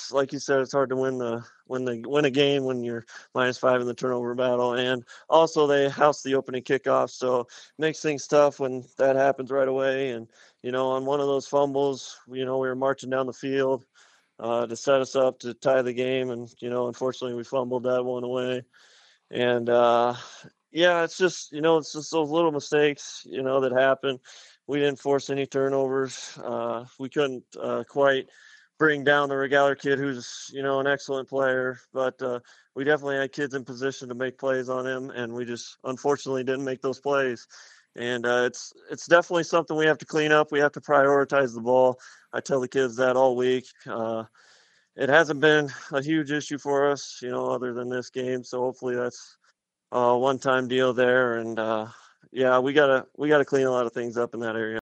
it's like you said, it's hard to win a game when you're -5 in the turnover battle, and also they house the opening kickoff, so makes things tough when that happens right away. And on one of those fumbles, we were marching down the field to set us up to tie the game, and unfortunately, we fumbled that one away. And yeah, it's just those little mistakes, that happen. We didn't force any turnovers. We couldn't quite bring down the Regaller kid, who's an excellent player, but we definitely had kids in position to make plays on him, and we just unfortunately didn't make those plays. And it's definitely something we have to clean up. We have to prioritize the ball. I tell the kids that all week. It hasn't been a huge issue for us, other than this game. So hopefully that's one-time deal there. And yeah, we gotta clean a lot of things up in that area.